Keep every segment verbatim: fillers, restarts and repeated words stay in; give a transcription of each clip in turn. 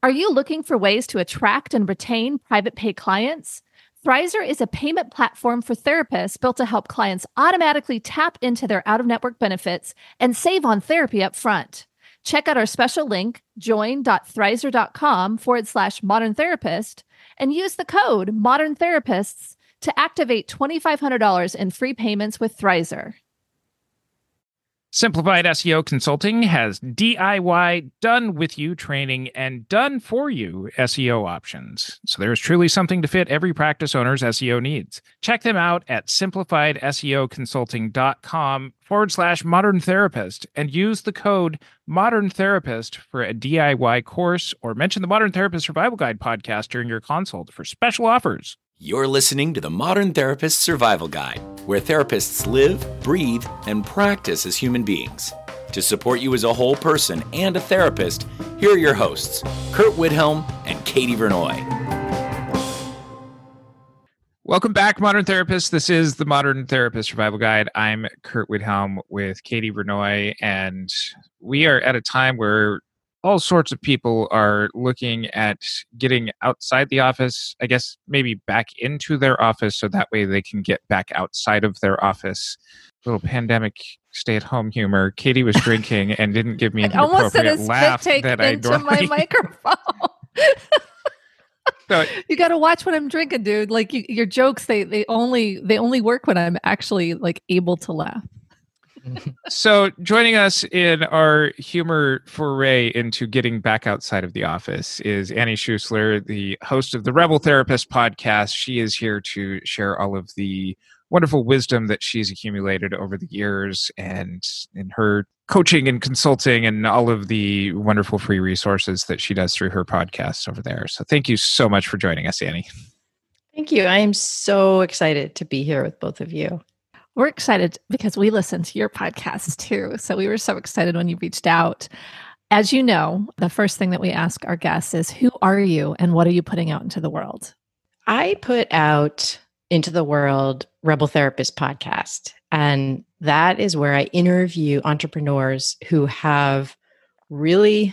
Are you looking for ways to attract and retain private pay clients? Thrizer is a payment platform for therapists built to help clients automatically tap into their out-of-network benefits and save on therapy up front. Check out our special link, join.thrizer.com forward slash modern therapist, and use the code modern therapists to activate twenty-five hundred dollars in free payments with Thrizer. Simplified S E O Consulting has D I Y, done-with-you training and done-for-you S E O options. So there is truly something to fit every practice owner's S E O needs. Check them out at simplifiedseoconsulting.com forward slash modern therapist and use the code modern therapist for a D I Y course or mention the Modern Therapist Survival Guide podcast during your consult for special offers. You're listening to the Modern Therapist Survival Guide, where therapists live, breathe, and practice as human beings. To support you as a whole person and a therapist, here are your hosts, Kurt Widhelm and Katie Vernoy. Welcome back, Modern Therapists. This is the Modern Therapist Survival Guide. I'm Kurt Widhelm with Katie Vernoy, and we are at a time where all sorts of people are looking at getting outside the office, I guess maybe back into their office so that way they can get back outside of their office. Little pandemic stay-at-home humor. Katie was drinking and didn't give me the appropriate laugh that I into normally... my microphone. So, you got to watch what I'm drinking, dude. Like you, your jokes, they they only they only work when I'm actually like able to laugh. So joining us in our humor foray into getting back outside of the office is Annie Schuessler, the host of the Rebel Therapist podcast. She is here to share all of the wonderful wisdom that she's accumulated over the years and in her coaching and consulting and all of the wonderful free resources that she does through her podcast over there. So thank you so much for joining us, Annie. Thank you. I am so excited to be here with both of you. We're excited because we listen to your podcast too. So we were so excited when you reached out. As you know, the first thing that we ask our guests is, who are you and what are you putting out into the world? I put out into the world Rebel Therapist podcast. And that is where I interview entrepreneurs who have really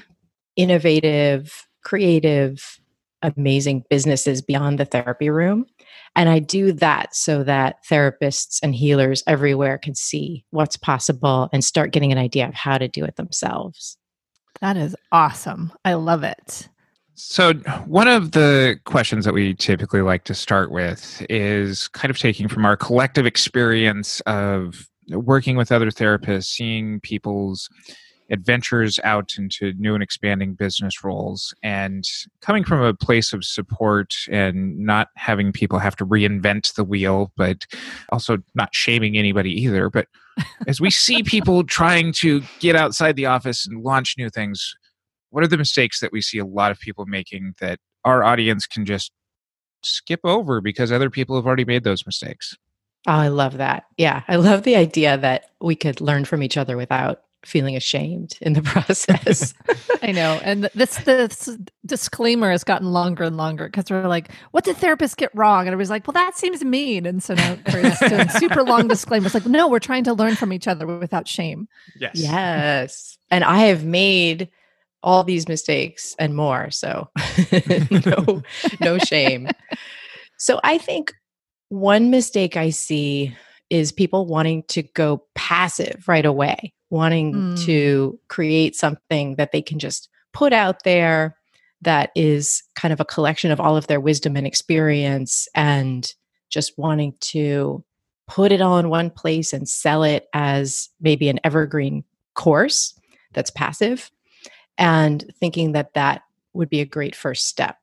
innovative, creative, amazing businesses beyond the therapy room. And I do that so that therapists and healers everywhere can see what's possible and start getting an idea of how to do it themselves. That is awesome. I love it. So one of the questions that we typically like to start with is kind of taking from our collective experience of working with other therapists, seeing people's adventures out into new and expanding business roles, and coming from a place of support and not having people have to reinvent the wheel, but also not shaming anybody either. But as we see people trying to get outside the office and launch new things, what are the mistakes that we see a lot of people making that our audience can just skip over because other people have already made those mistakes? Oh, I love that. Yeah. I love the idea that we could learn from each other without feeling ashamed in the process. I know. And this, this disclaimer has gotten longer and longer because we're like, what did therapists get wrong? And everybody's like, well, that seems mean. And so now Kurt's doing super long disclaimers like, no, we're trying to learn from each other without shame. Yes. Yes. And I have made all these mistakes and more. So no, no shame. So I think one mistake I see is people wanting to go passive right away, wanting mm. to create something that they can just put out there that is kind of a collection of all of their wisdom and experience, and just wanting to put it all in one place and sell it as maybe an evergreen course that's passive, and thinking that that would be a great first step,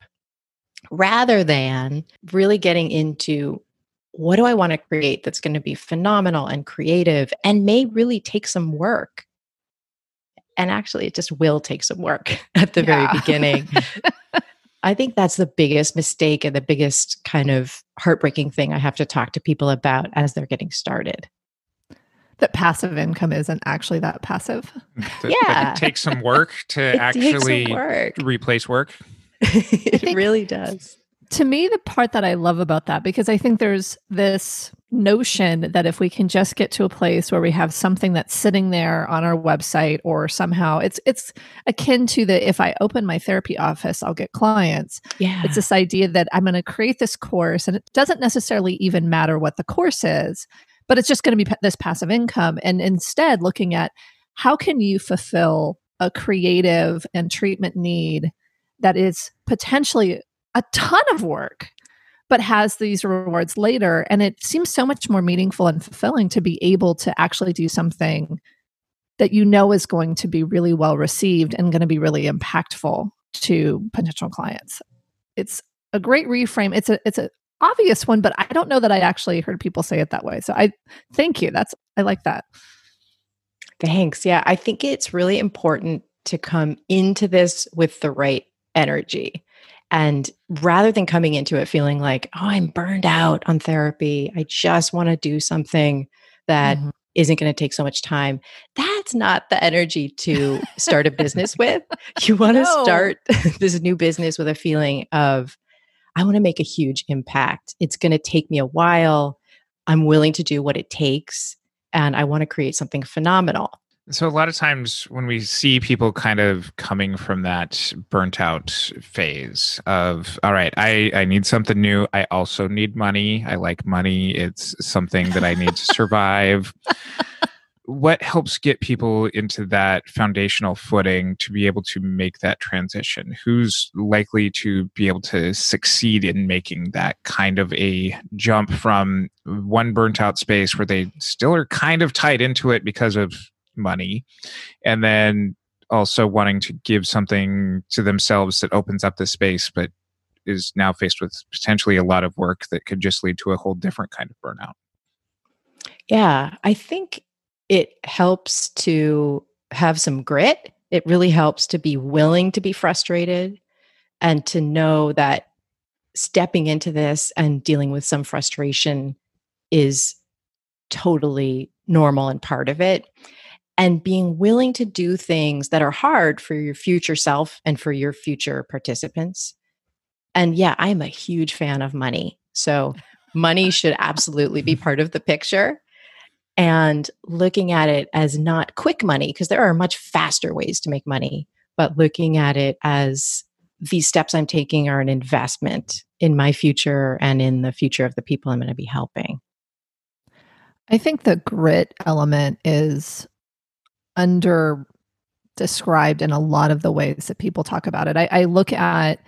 rather than really getting into what do I want to create that's going to be phenomenal and creative and may really take some work. And actually, it just will take some work at the yeah. very beginning. I think that's the biggest mistake and the biggest kind of heartbreaking thing I have to talk to people about as they're getting started. That passive income isn't actually that passive. That, yeah. That it takes some work to it actually work. replace work. It really does. To me, the part that I love about that, because I think there's this notion that if we can just get to a place where we have something that's sitting there on our website, or somehow it's it's akin to the if I open my therapy office, I'll get clients. Yeah. It's this idea that I'm going to create this course, and it doesn't necessarily even matter what the course is, but it's just going to be this passive income. And instead looking at how can you fulfill a creative and treatment need that is potentially a ton of work, but has these rewards later. And it seems so much more meaningful and fulfilling to be able to actually do something that you know is going to be really well received and going to be really impactful to potential clients. It's a great reframe. It's a it's an obvious one, but I don't know that I actually heard people say it that way. So I thank you. That's I like that. Thanks. Yeah, I think it's really important to come into this with the right energy. And rather than coming into it feeling like, oh, I'm burned out on therapy, I just want to do something that mm-hmm. isn't going to take so much time. That's not the energy to start a business with. You want to no. start this new business with a feeling of, I want to make a huge impact. It's going to take me a while. I'm willing to do what it takes. And I want to create something phenomenal. So a lot of times when we see people kind of coming from that burnt out phase of, all right, I, I need something new. I also need money. I like money. It's something that I need to survive. What helps get people into that foundational footing to be able to make that transition? Who's likely to be able to succeed in making that kind of a jump from one burnt out space where they still are kind of tied into it because of money, and then also wanting to give something to themselves that opens up the space, but is now faced with potentially a lot of work that could just lead to a whole different kind of burnout? Yeah, I think it helps to have some grit. It really helps to be willing to be frustrated and to know that stepping into this and dealing with some frustration is totally normal and part of it. And being willing to do things that are hard for your future self and for your future participants. And yeah, I'm a huge fan of money. So money should absolutely be part of the picture. And looking at it as not quick money, because there are much faster ways to make money, but looking at it as these steps I'm taking are an investment in my future and in the future of the people I'm going to be helping. I think the grit element is under described in a lot of the ways that people talk about it. I, I look at,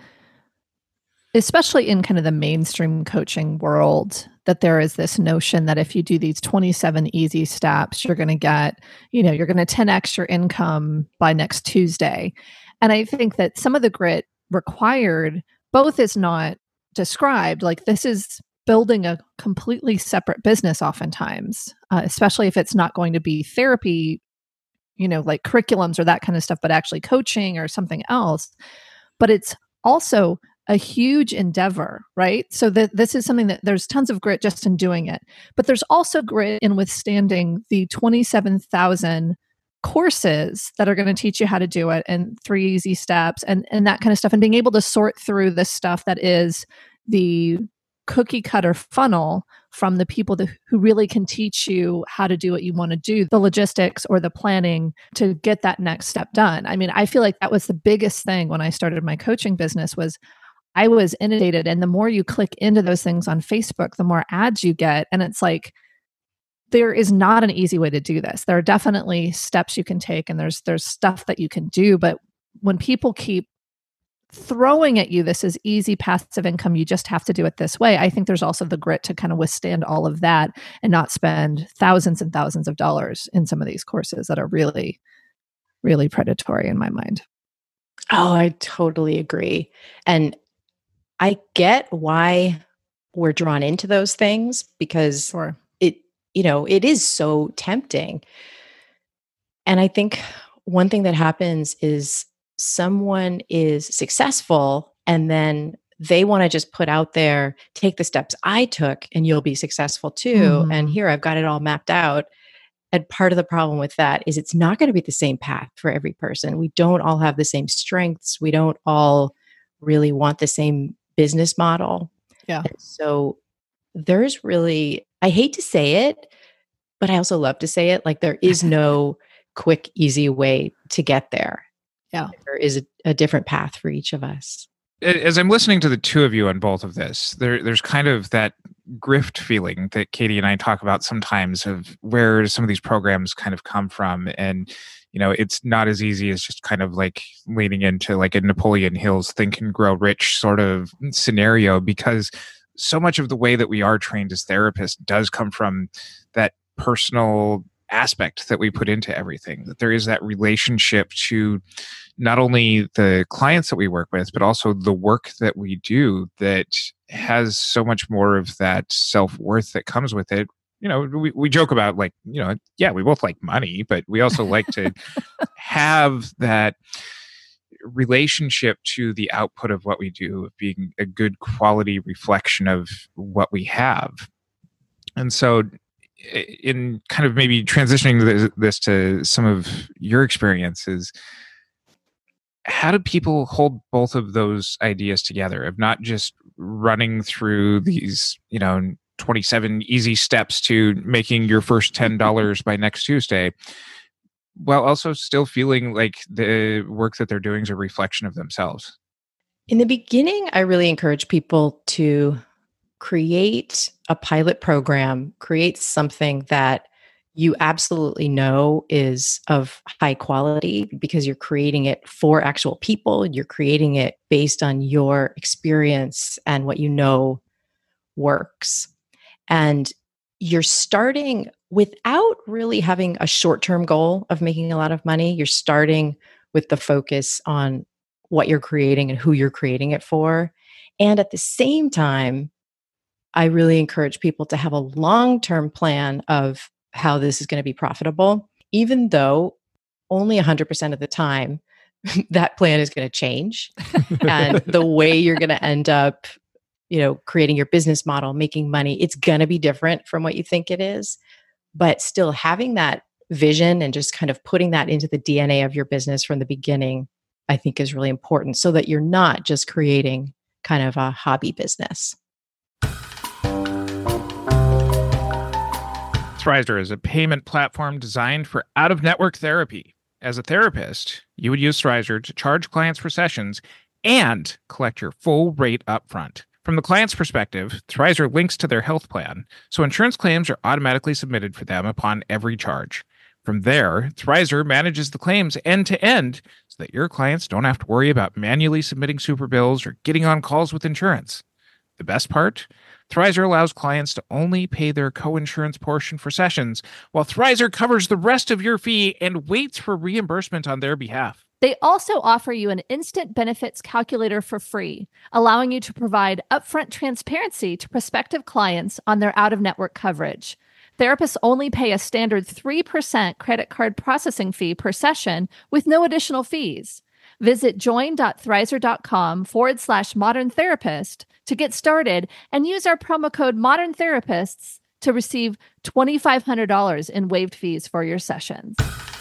especially in kind of the mainstream coaching world, that there is this notion that if you do these twenty-seven easy steps, you're going to get, you know, you're going to ten x your income by next Tuesday. And I think that some of the grit required both is not described. Like this is building a completely separate business oftentimes, uh, especially if it's not going to be therapy, you know, like curriculums or that kind of stuff, but actually coaching or something else. But it's also a huge endeavor, right? So that this is something that there's tons of grit just in doing it, but there's also grit in withstanding the twenty-seven thousand courses that are going to teach you how to do it and three easy steps and, and that kind of stuff, and being able to sort through the stuff that is the cookie cutter funnel from the people that, who really can teach you how to do what you want to do, the logistics or the planning to get that next step done. I mean, I feel like that was the biggest thing when I started my coaching business was I was inundated. And the more you click into those things on Facebook, the more ads you get. And it's like, there is not an easy way to do this. There are definitely steps you can take and there's there's stuff that you can do. But when people keep throwing at you, this is easy passive income, you just have to do it this way, I think there's also the grit to kind of withstand all of that and not spend thousands and thousands of dollars in some of these courses that are really, really predatory in my mind. Oh, I totally agree. And I get why we're drawn into those things because sure. it, you know, it is so tempting. And I think one thing that happens is someone is successful and then they want to just put out there, take the steps I took and you'll be successful too. Mm-hmm. And here I've got it all mapped out. And part of the problem with that is it's not going to be the same path for every person. We don't all have the same strengths. We don't all really want the same business model. Yeah. And so there's really, I hate to say it, but I also love to say it, like there is no quick, easy way to get there. Yeah. There is a, a different path for each of us. As I'm listening to the two of you on both of this, there, there's kind of that grift feeling that Katie and I talk about sometimes of where some of these programs kind of come from. And, you know, it's not as easy as just kind of like leaning into like a Napoleon Hill's Think and Grow Rich sort of scenario, because so much of the way that we are trained as therapists does come from that personal aspect that we put into everything, that there is that relationship to not only the clients that we work with, but also the work that we do that has so much more of that self-worth that comes with it. You know, we, we joke about like, you know, yeah, we both like money, but we also like to have that relationship to the output of what we do, of being a good quality reflection of what we have. And so in kind of maybe transitioning this, this to some of your experiences, how do people hold both of those ideas together of not just running through these, you know, twenty-seven easy steps to making your first ten dollars by next Tuesday, while also still feeling like the work that they're doing is a reflection of themselves? In the beginning, I really encourage people to create a pilot program, create something that you absolutely know is of high quality because you're creating it for actual people. You're creating it based on your experience and what you know works. And you're starting without really having a short-term goal of making a lot of money. You're starting with the focus on what you're creating and who you're creating it for. And at the same time, I really encourage people to have a long-term plan of how this is going to be profitable, even though only one hundred percent of the time that plan is going to change. And the way you're going to end up, you know, creating your business model, making money, it's going to be different from what you think it is. But still having that vision and just kind of putting that into the D N A of your business from the beginning, I think is really important so that you're not just creating kind of a hobby business. Thrizer is a payment platform designed for out-of-network therapy. As a therapist, you would use Thrizer to charge clients for sessions and collect your full rate upfront. From the client's perspective, Thrizer links to their health plan, so insurance claims are automatically submitted for them upon every charge. From there, Thrizer manages the claims end-to-end so that your clients don't have to worry about manually submitting super bills or getting on calls with insurance. The best part? Thrizer allows clients to only pay their co-insurance portion for sessions, while Thrizer covers the rest of your fee and waits for reimbursement on their behalf. They also offer you an instant benefits calculator for free, allowing you to provide upfront transparency to prospective clients on their out-of-network coverage. Therapists only pay a standard three percent credit card processing fee per session with no additional fees. Visit join.thrizer.com forward slash modern therapist to get started and use our promo code modern therapists to receive twenty-five hundred dollars in waived fees for your sessions.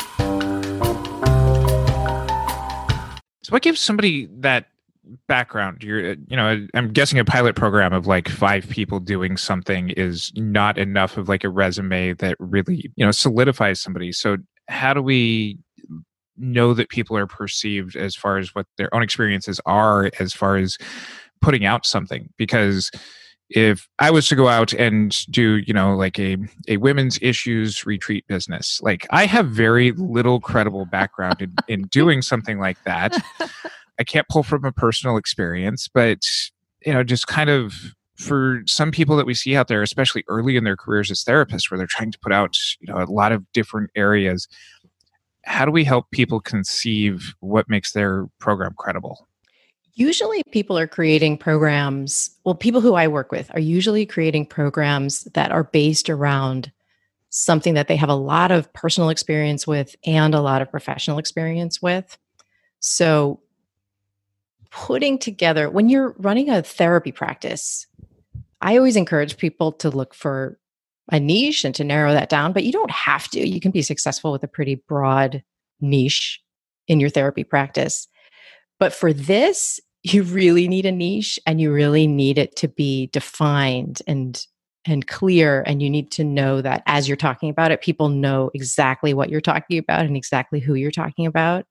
So what gives somebody that background? You're, you know, I'm guessing a pilot program of like five people doing something is not enough of like a resume that really, you know, solidifies somebody. So how do we know that people are perceived as far as what their own experiences are, as far as putting out something? Because if I was to go out and do, you know, like a, a women's issues retreat business, like I have very little credible background in, in doing something like that. I can't pull from a personal experience, but, you know, just kind of for some people that we see out there, especially early in their careers as therapists, where they're trying to put out, you know, a lot of different areas, how do we help people conceive what makes their program credible? Usually people are creating programs, well, people who I work with are usually creating programs that are based around something that they have a lot of personal experience with and a lot of professional experience with. So putting together, when you're running a therapy practice, I always encourage people to look for a niche and to narrow that down, but you don't have to. You can be successful with a pretty broad niche in your therapy practice. But for this, you really need a niche and you really need it to be defined and and clear. And you need to know that as you're talking about it, people know exactly what you're talking about and exactly who you're talking about.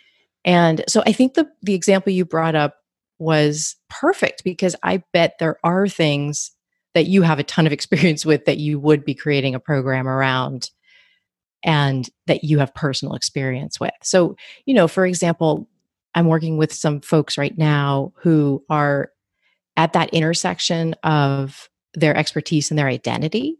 And so I think the the example you brought up was perfect, because I bet there are things that you have a ton of experience with that you would be creating a program around and that you have personal experience with. So, you know, for example, I'm working with some folks right now who are at that intersection of their expertise and their identity.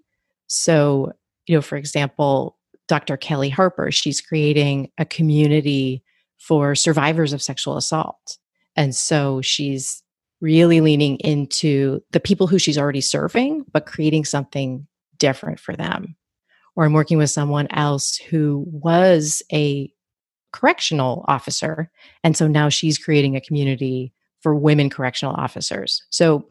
So, you know, for example, Doctor Kelly Harper, she's creating a community for survivors of sexual assault. And so she's really leaning into the people who she's already serving, but creating something different for them. Or I'm working with someone else who was a correctional officer. And so now she's creating a community for women correctional officers. So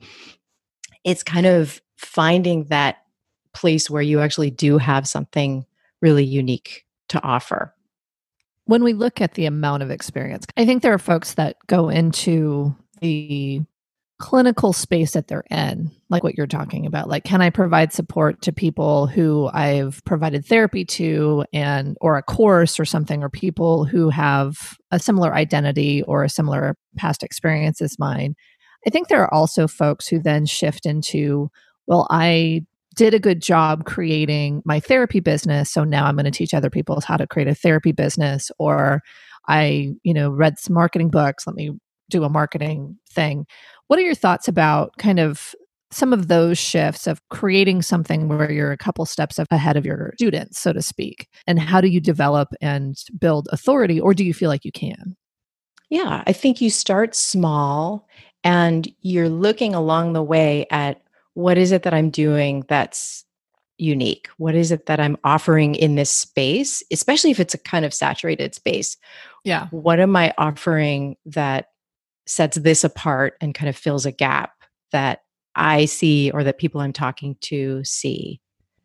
it's kind of finding that place where you actually do have something really unique to offer. When we look at the amount of experience, I think there are folks that go into the clinical space that they're in, like what you're talking about. Like, can I provide support to people who I've provided therapy to, and or a course or something, or people who have a similar identity or a similar past experience as mine? I think there are also folks who then shift into, well, I did a good job creating my therapy business, so now I'm going to teach other people how to create a therapy business. Or I, you know, read some marketing books, let me do a marketing thing. What are your thoughts about kind of some of those shifts of creating something where you're a couple steps ahead of your students, so to speak? And how do you develop and build authority, or do you feel like you can? Yeah, I think you start small and you're looking along the way at, what is it that I'm doing that's unique? What is it that I'm offering in this space, especially if it's a kind of saturated space? Yeah. What am I offering that sets this apart and kind of fills a gap that I see or that people I'm talking to see?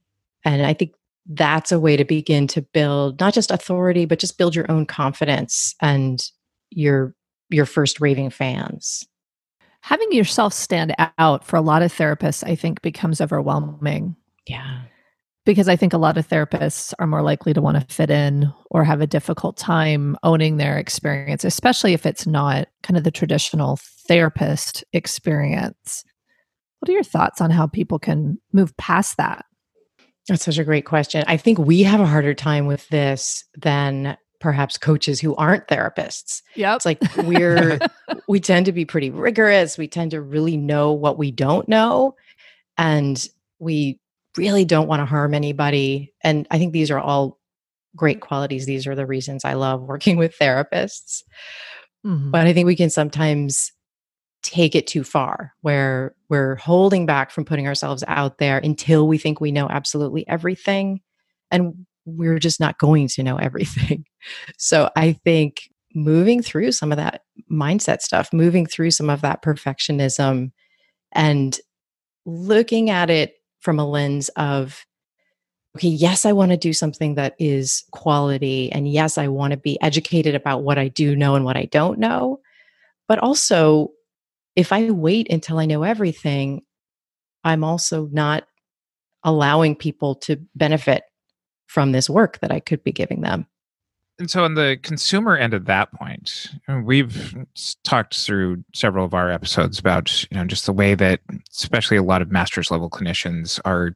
And I think that's a way to begin to build not just authority, but just build your own confidence and your your first raving fans. Having yourself stand out for a lot of therapists, I think, becomes overwhelming. Yeah. Because I think a lot of therapists are more likely to want to fit in or have a difficult time owning their experience, especially if it's not kind of the traditional therapist experience. What are your thoughts on how people can move past that? That's such a great question. I think we have a harder time with this than perhaps coaches who aren't therapists. Yep. It's like we're, we tend to be pretty rigorous. We tend to really know what we don't know. And we really don't want to harm anybody. And I think these are all great qualities. These are the reasons I love working with therapists. Mm-hmm. But I think we can sometimes take it too far, where we're holding back from putting ourselves out there until we think we know absolutely everything. And we're just not going to know everything. So I think moving through some of that mindset stuff, moving through some of that perfectionism, and looking at it from a lens of, okay, yes, I want to do something that is quality. And yes, I want to be educated about what I do know and what I don't know. But also, if I wait until I know everything, I'm also not allowing people to benefit from this work that I could be giving them. And so on the consumer end of that point, we've talked through several of our episodes about, you know, just the way that especially a lot of master's level clinicians are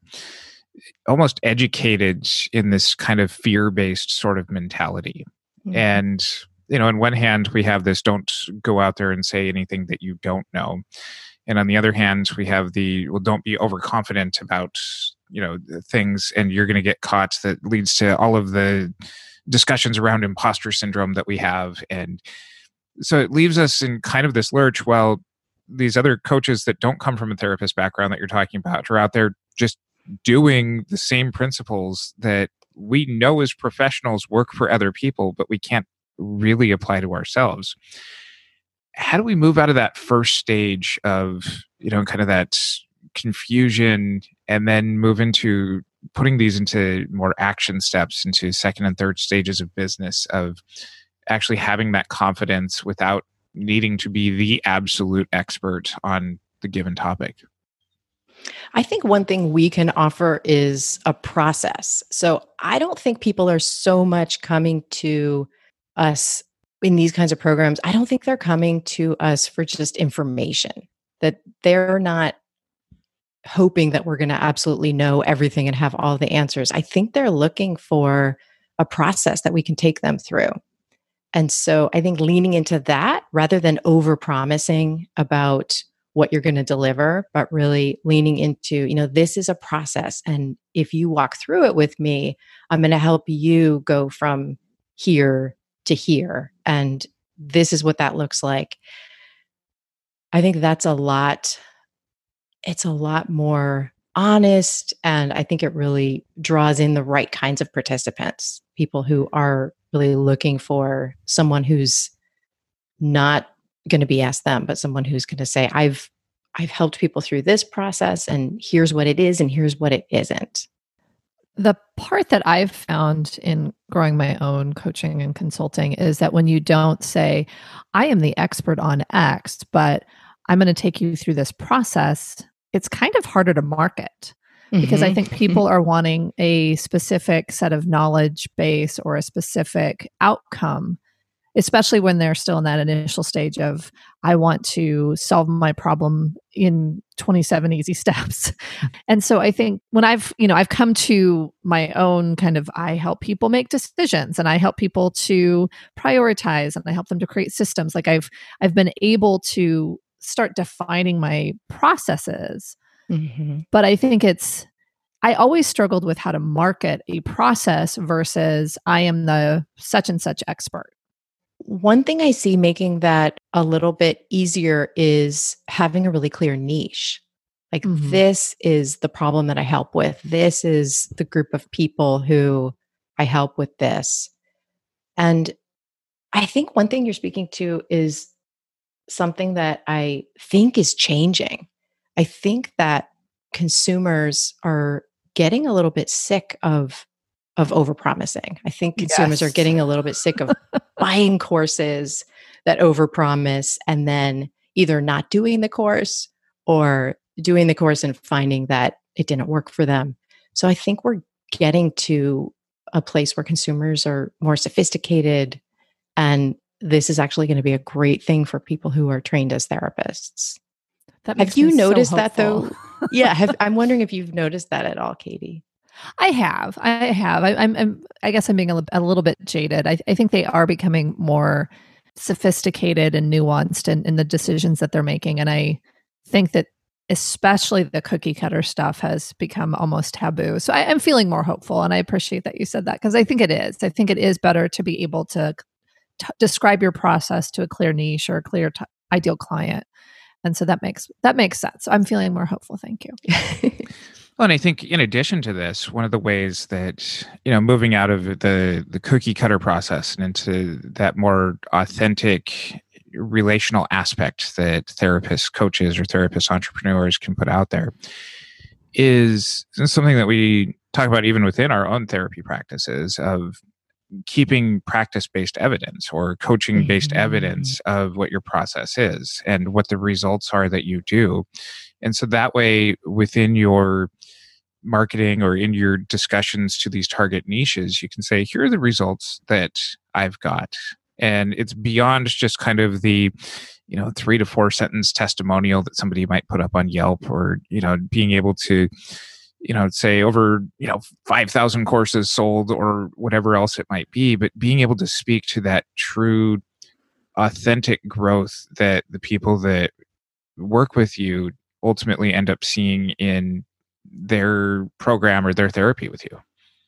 almost educated in this kind of fear-based sort of mentality. Mm-hmm. And, you know, on one hand, we have this, don't go out there and say anything that you don't know. And on the other hand, we have the, well, don't be overconfident about, you know, things, and you're going to get caught. That leads to all of the discussions around imposter syndrome that we have. And so it leaves us in kind of this lurch while these other coaches that don't come from a therapist background that you're talking about are out there just doing the same principles that we know as professionals work for other people, but we can't really apply to ourselves. How do we move out of that first stage of, you know, kind of that confusion, and then move into putting these into more action steps, into second and third stages of business, of actually having that confidence without needing to be the absolute expert on the given topic? I think one thing we can offer is a process. So I don't think people are so much coming to us in these kinds of programs. I don't think they're coming to us for just information, that they're not hoping that we're going to absolutely know everything and have all the answers. I think they're looking for a process that we can take them through. And so I think leaning into that rather than over promising about what you're going to deliver, but really leaning into, you know, this is a process. And if you walk through it with me, I'm going to help you go from here to here. And this is what that looks like. I think that's a lot. It's a lot more honest. And I think it really draws in the right kinds of participants, people who are really looking for someone who's not going to be asked them, but someone who's going to say, I've I've helped people through this process, and here's what it is, and here's what it isn't. The part that I've found in growing my own coaching and consulting is that when you don't say, I am the expert on X, but I'm going to take you through this process, it's kind of harder to market. Because mm-hmm. I think people are wanting a specific set of knowledge base or a specific outcome, especially when they're still in that initial stage of, I want to solve my problem in twenty-seven easy steps. And so I think when I've, you know, I've come to my own kind of, I help people make decisions and I help people to prioritize and I help them to create systems. Like I've, I've been able to start defining my processes. Mm-hmm. But I think it's, I always struggled with how to market a process versus I am the such and such expert. One thing I see making that a little bit easier is having a really clear niche. Like mm-hmm. this is the problem that I help with. This is the group of people who I help with this. And I think one thing you're speaking to is something that I think is changing. I think that consumers are getting a little bit sick of of overpromising. I think consumers yes. are getting a little bit sick of buying courses that overpromise and then either not doing the course or doing the course and finding that it didn't work for them. So I think we're getting to a place where consumers are more sophisticated, and this is actually going to be a great thing for people who are trained as therapists. That makes have you me noticed so that though? Yeah. Have, I'm wondering if you've noticed that at all, Katie. I have. I have. I, I'm, I'm. I guess I'm being a, a little bit jaded. I, I think they are becoming more sophisticated and nuanced in, in the decisions that they're making. And I think that especially the cookie cutter stuff has become almost taboo. So I, I'm feeling more hopeful. And I appreciate that you said that, because I think it is. I think it is better to be able to t- describe your process to a clear niche or a clear t- ideal client. And so that makes that makes sense. I'm feeling more hopeful. Thank you. Well, and I think in addition to this, one of the ways that, you know, moving out of the, the cookie cutter process and into that more authentic relational aspect that therapists, coaches, or therapist entrepreneurs can put out there is something that we talk about even within our own therapy practices of keeping practice-based evidence or coaching-based mm-hmm. evidence of what your process is and what the results are that you do. And so that way, within your marketing or in your discussions to these target niches, you can say, here are the results that I've got. And it's beyond just kind of the, you know, three to four sentence testimonial that somebody might put up on Yelp, or, you know, being able to, you know, say over, you know, five thousand courses sold or whatever else it might be, but being able to speak to that true, authentic growth that the people that work with you ultimately end up seeing in their program or their therapy with you.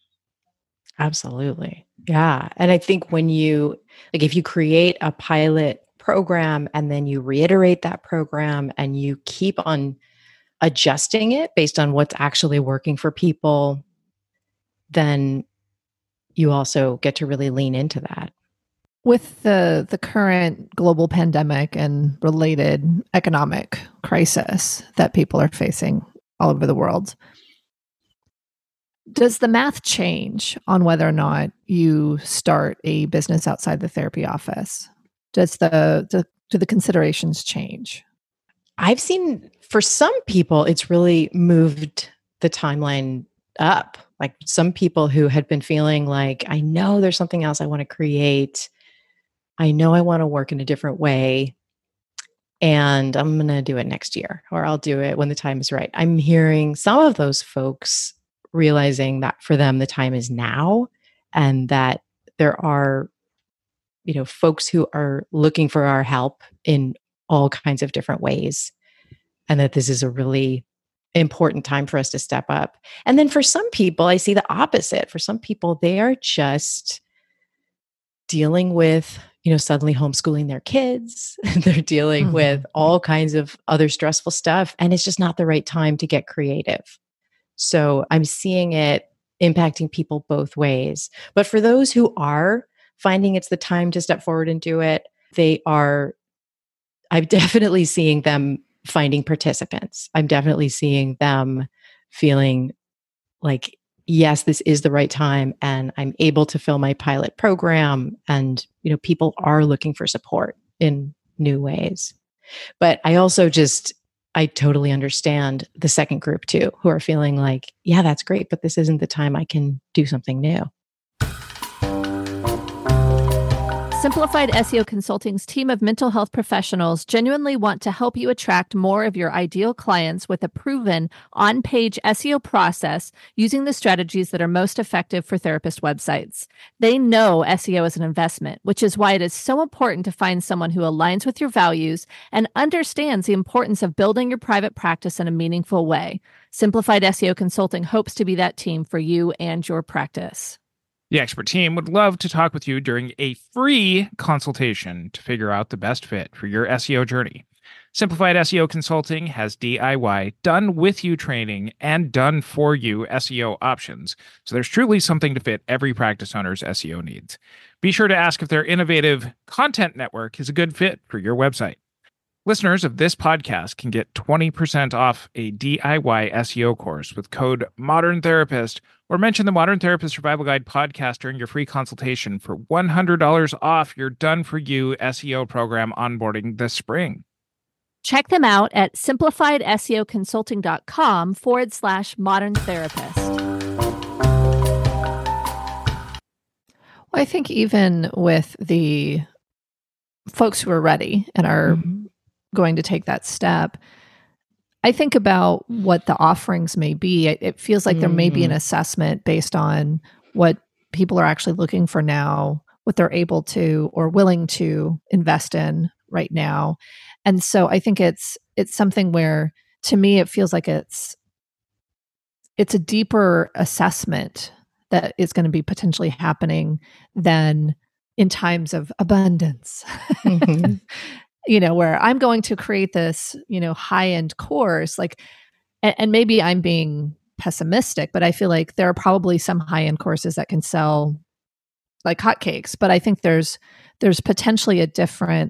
Absolutely. Yeah. And I think when you, like, if you create a pilot program and then you reiterate that program and you keep on adjusting it based on what's actually working for people, then you also get to really lean into that. With the the current global pandemic and related economic crisis that people are facing all over the world, does the math change on whether or not you start a business outside the therapy office? Does the, the do the considerations change? I've seen for some people, it's really moved the timeline up. Like some people who had been feeling like, I know there's something else I want to create. I know I want to work in a different way. And I'm going to do it next year, or I'll do it when the time is right. I'm hearing some of those folks realizing that for them, the time is now, and that there are, you know, folks who are looking for our help in all kinds of different ways, and that this is a really important time for us to step up. And then for some people, I see the opposite. For some people, they are just dealing with, you know, suddenly homeschooling their kids. They're dealing mm-hmm. with all kinds of other stressful stuff, and it's just not the right time to get creative. So I'm seeing it impacting people both ways. But for those who are finding it's the time to step forward and do it, they are, I'm definitely seeing them finding participants. I'm definitely seeing them feeling like, yes, this is the right time, and I'm able to fill my pilot program. And, you know, people are looking for support in new ways. But I also just, I totally understand the second group too, who are feeling like, yeah, that's great, but this isn't the time I can do something new. Simplified S E O Consulting's team of mental health professionals genuinely want to help you attract more of your ideal clients with a proven on-page S E O process using the strategies that are most effective for therapist websites. They know S E O is an investment, which is why it is so important to find someone who aligns with your values and understands the importance of building your private practice in a meaningful way. Simplified S E O Consulting hopes to be that team for you and your practice. The expert team would love to talk with you during a free consultation to figure out the best fit for your S E O journey. Simplified S E O Consulting has D I Y, done-with-you training, and done-for-you S E O options, so there's truly something to fit every practice owner's S E O needs. Be sure to ask if their innovative content network is a good fit for your website. Listeners of this podcast can get twenty percent off a D I Y S E O course with code MODERNTherapist, or mention the Modern Therapist Survival Guide podcast during your free consultation for one hundred dollars off your done-for-you S E O program onboarding this spring. Check them out at simplifiedseoconsulting.com forward slash modern therapist. Well, I think even with the folks who are ready and are mm-hmm. going to take that step, I think about what the offerings may be. It, it feels like mm. there may be an assessment based on what people are actually looking for now, what they're able to or willing to invest in right now. And so I think it's it's something where, to me, it feels like it's it's a deeper assessment that is going to be potentially happening than in times of abundance. Mm-hmm. You know, where I'm going to create this, you know, high-end course, like, and, and maybe I'm being pessimistic, but I feel like there are probably some high-end courses that can sell like hotcakes. But I think there's there's potentially a different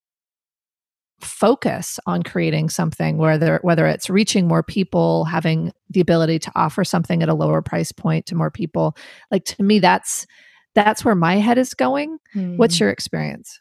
focus on creating something where there, whether it's reaching more people, having the ability to offer something at a lower price point to more people. Like, to me, that's that's where my head is going. Hmm. What's your experience?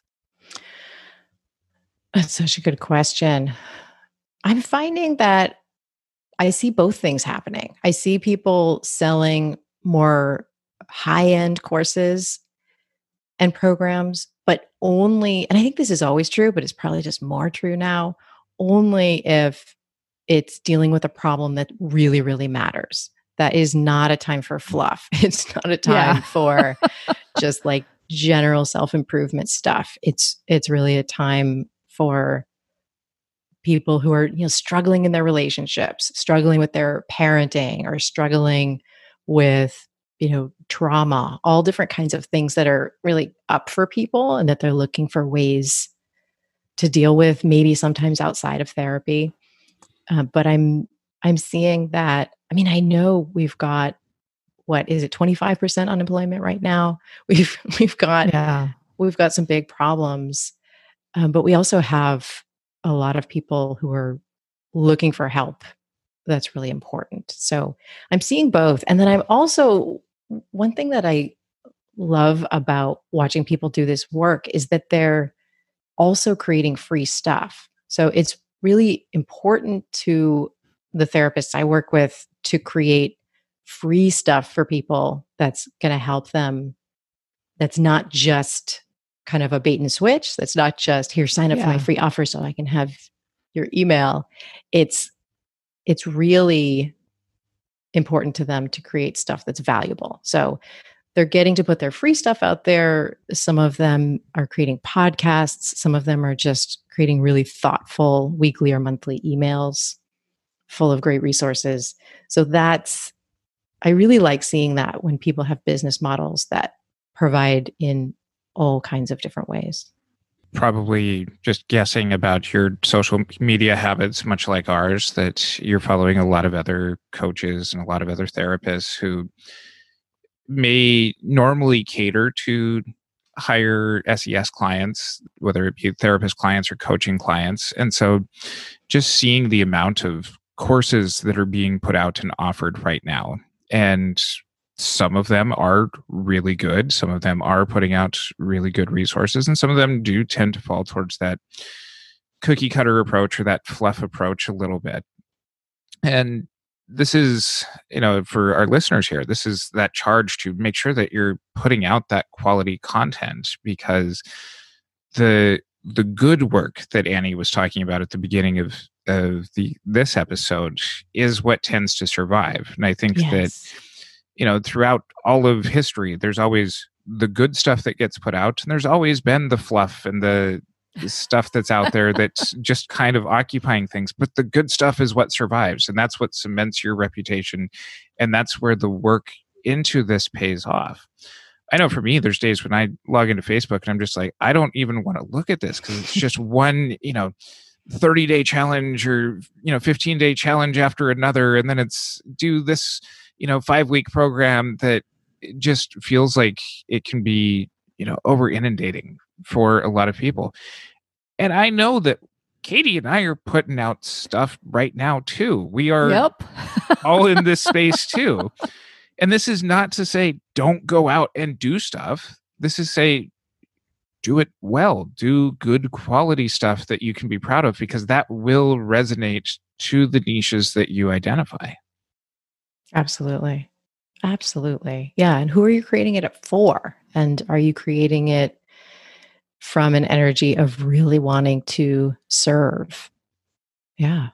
That's such a good question. I'm finding that I see both things happening. I see people selling more high-end courses and programs, but only, and I think this is always true, but it's probably just more true now, only if it's dealing with a problem that really, really matters. That is not a time for fluff. It's not a time yeah. for just like general self-improvement stuff. It's it's really a time for people who are, you know, struggling in their relationships, struggling with their parenting, or struggling with, you know, trauma, all different kinds of things that are really up for people and that they're looking for ways to deal with, maybe sometimes outside of therapy. Uh, but I'm I'm seeing that, I mean, I know we've got, what is it, twenty-five percent unemployment right now. We've we've got yeah. we've got some big problems. Um, but we also have a lot of people who are looking for help. That's really important. So I'm seeing both. And then I'm also, one thing that I love about watching people do this work is that they're also creating free stuff. So it's really important to the therapists I work with to create free stuff for people that's going to help them. That's not just kind of a bait and switch. That's not just here, sign up Yeah. for my free offer so I can have your email. It's it's really important to them to create stuff that's valuable. So they're getting to put their free stuff out there. Some of them are creating podcasts. Some of them are just creating really thoughtful weekly or monthly emails full of great resources. So that's, I really like seeing that when people have business models that provide in all kinds of different ways. Probably just guessing about your social media habits, much like ours, that you're following a lot of other coaches and a lot of other therapists who may normally cater to higher S E S clients, whether it be therapist clients or coaching clients. And so just seeing the amount of courses that are being put out and offered right now, and some of them are really good. Some of them are putting out really good resources, and some of them do tend to fall towards that cookie cutter approach or that fluff approach a little bit. And this is, you know, for our listeners here, this is that charge to make sure that you're putting out that quality content, because the the good work that Annie was talking about at the beginning of of the this episode is what tends to survive. And I think Yes. that, you know, throughout all of history, there's always the good stuff that gets put out, and there's always been the fluff and the, the stuff that's out there that's just kind of occupying things. But the good stuff is what survives, and that's what cements your reputation, and that's where the work into this pays off. I know for me, there's days when I log into Facebook and I'm just like, I don't even want to look at this because it's just one, you know, thirty day challenge or, you know, fifteen day challenge after another. And then it's do this, you know, five week program that just feels like it can be, you know, over inundating for a lot of people. And I know that Katie and I are putting out stuff right now too. We are Yep. all in this space too. And this is not to say don't go out and do stuff. This is say do it well. Do good quality stuff that you can be proud of, because that will resonate to the niches that you identify. Absolutely. Absolutely. Yeah. And who are you creating it for? And are you creating it from an energy of really wanting to serve? Yeah.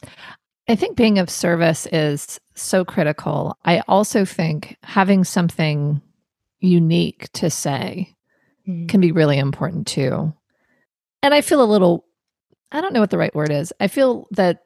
I think being of service is so critical. I also think having something unique to say Mm. can be really important too. And I feel a little, I don't know what the right word is. I feel that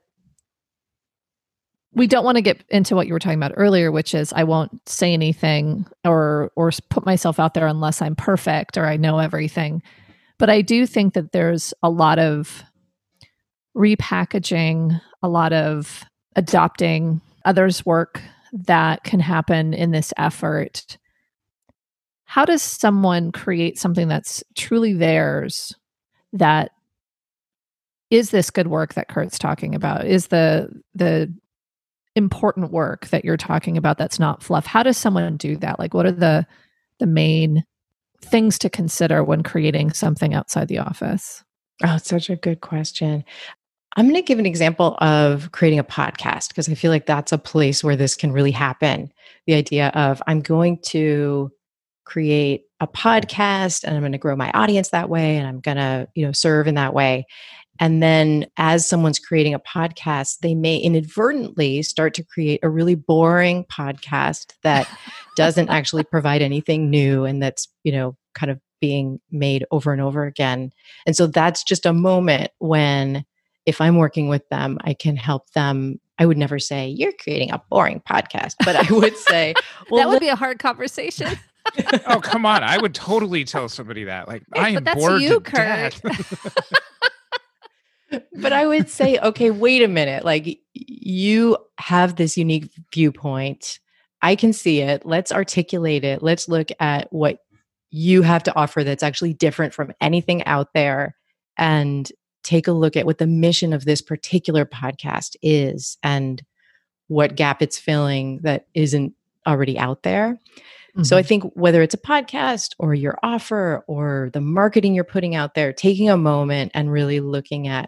we don't want to get into what you were talking about earlier, which is I won't say anything or or put myself out there unless I'm perfect or I know everything. But I do think that there's a lot of repackaging, a lot of adopting others' work that can happen in this effort. How does someone create something that's truly theirs, that is this good work that Kurt's talking about, is the the important work that you're talking about that's not fluff? How does someone do that? Like, what are the the main things to consider when creating something outside the office? Oh, it's such a good question. I'm going to give an example of creating a podcast, because I feel like that's a place where this can really happen. The idea of I'm going to create a podcast and I'm going to grow my audience that way, and I'm going to, you know, serve in that way. And then as someone's creating a podcast, they may inadvertently start to create a really boring podcast that doesn't actually provide anything new, and that's, you know, kind of being made over and over again. And so that's just a moment when, if I'm working with them, I can help them. I would never say, you're creating a boring podcast, but I would say, well, that would be a hard conversation. Oh, come on. I would totally tell somebody that. Like, Hey, I am but that's bored you, to death. But I would say, okay, wait a minute. Like, you have this unique viewpoint. I can see it. Let's articulate it. Let's look at what you have to offer that's actually different from anything out there, and take a look at what the mission of this particular podcast is and what gap it's filling that isn't already out there. Mm-hmm. So I think whether it's a podcast or your offer or the marketing you're putting out there, taking a moment and really looking at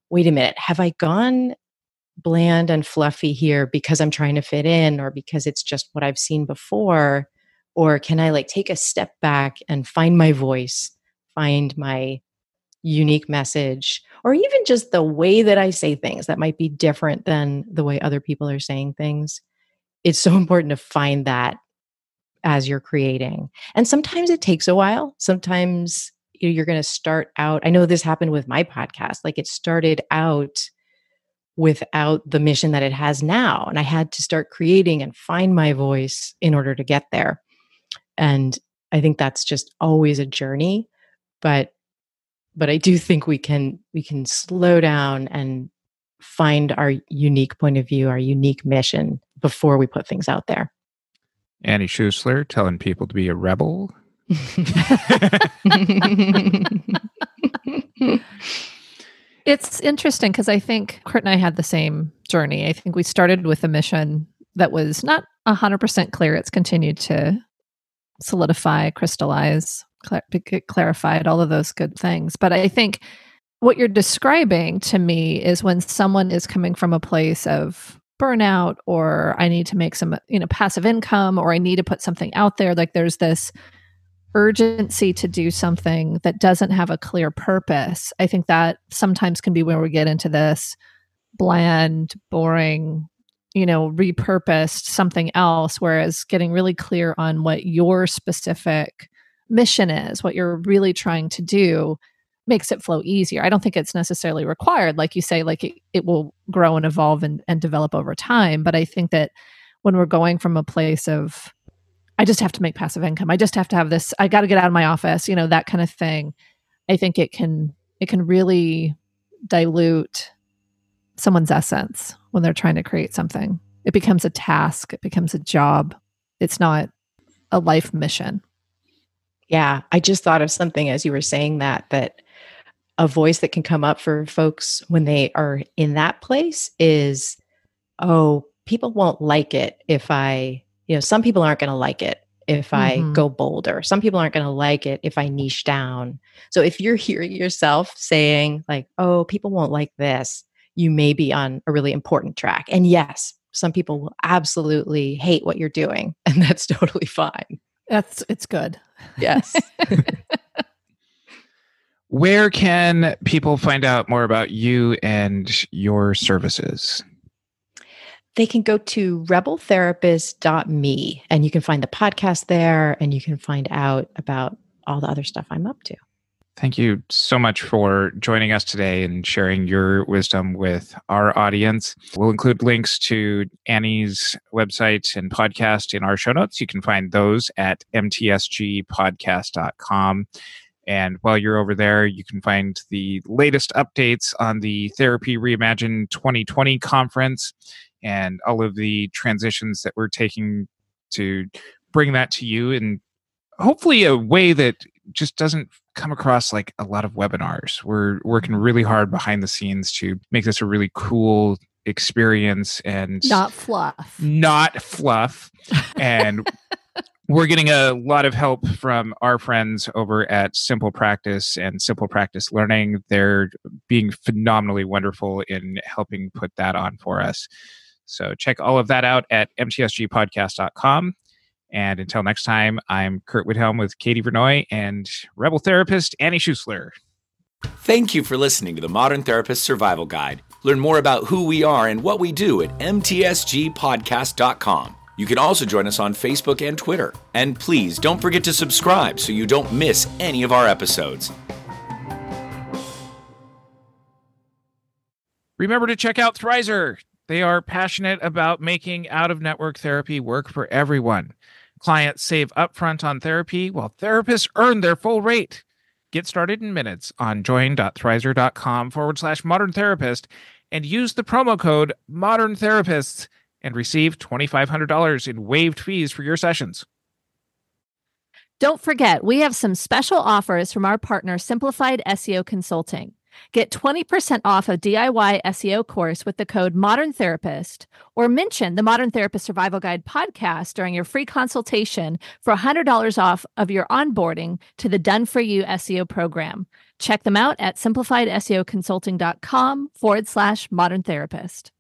wait a minute, have I gone bland and fluffy here because I'm trying to fit in or because it's just what I've seen before? Or can I like take a step back and find my voice, find my unique message, or even just the way that I say things that might be different than the way other people are saying things? It's so important to find that as you're creating. And sometimes it takes a while. Sometimes you know, you're going to start out. I know this happened with my podcast. Like it started out without the mission that it has now. And I had to start creating and find my voice in order to get there. And I think that's just always a journey. But but I do think we can we can slow down and find our unique point of view, our unique mission before we put things out there. Annie Schuessler telling people to be a rebel. It's interesting because I think Kurt and I had the same journey. I think we started with a mission that was not one hundred percent clear. It's continued to solidify, crystallize, cl- get clarified, all of those good things. But I think what you're describing to me is when someone is coming from a place of burnout, or I need to make some, you know, passive income, or I need to put something out there. Like there's this urgency to do something that doesn't have a clear purpose. I think that sometimes can be where we get into this bland, boring, you know, repurposed something else, whereas getting really clear on what your specific mission is, what you're really trying to do, makes it flow easier. I don't think it's necessarily required. Like you say, like it, it will grow and evolve and, and develop over time. But I think that when we're going from a place of, I just have to make passive income, I just have to have this, I got to get out of my office, you know, that kind of thing, I think it can, it can really dilute someone's essence when they're trying to create something. It becomes a task. It becomes a job. It's not a life mission. Yeah. I just thought of something as you were saying that, that a voice that can come up for folks when they are in that place is, oh, people won't like it if I, you know, some people aren't going to like it if I mm-hmm. go bolder. Some people aren't going to like it if I niche down. So if you're hearing yourself saying like, oh, people won't like this, you may be on a really important track. And yes, some people will absolutely hate what you're doing, and that's totally fine. That's, it's good. Yes. Where can people find out more about you and your services? They can go to rebel therapist dot me, and you can find the podcast there, and you can find out about all the other stuff I'm up to. Thank you so much for joining us today and sharing your wisdom with our audience. We'll include links to Annie's website and podcast in our show notes. You can find those at m t s g podcast dot com. And while you're over there, you can find the latest updates on the Therapy Reimagined twenty twenty conference and all of the transitions that we're taking to bring that to you in hopefully a way that just doesn't come across like a lot of webinars. We're working really hard behind the scenes to make this a really cool experience and not fluff. Not fluff. And we're getting a lot of help from our friends over at Simple Practice and Simple Practice Learning. They're being phenomenally wonderful in helping put that on for us. So check all of that out at m t s g podcast dot com. And until next time, I'm Kurt Widhelm with Katie Vernoy and Rebel Therapist Annie Schuessler. Thank you for listening to the Modern Therapist Survival Guide. Learn more about who we are and what we do at m t s g podcast dot com. You can also join us on Facebook and Twitter. And please don't forget to subscribe so you don't miss any of our episodes. Remember to check out Thrizer. They are passionate about making out-of-network therapy work for everyone. Clients save upfront on therapy while therapists earn their full rate. Get started in minutes on join.thrizer.com forward slash modern therapist and use the promo code modern therapists and receive twenty-five hundred dollars in waived fees for your sessions. Don't forget, we have some special offers from our partner, Simplified S E O Consulting. Get twenty percent off a D I Y S E O course with the code Modern Therapist, or mention the Modern Therapist Survival Guide podcast during your free consultation for one hundred dollars off of your onboarding to the Done For You S E O program. Check them out at simplified S E O consulting dot com forward slash modern therapist.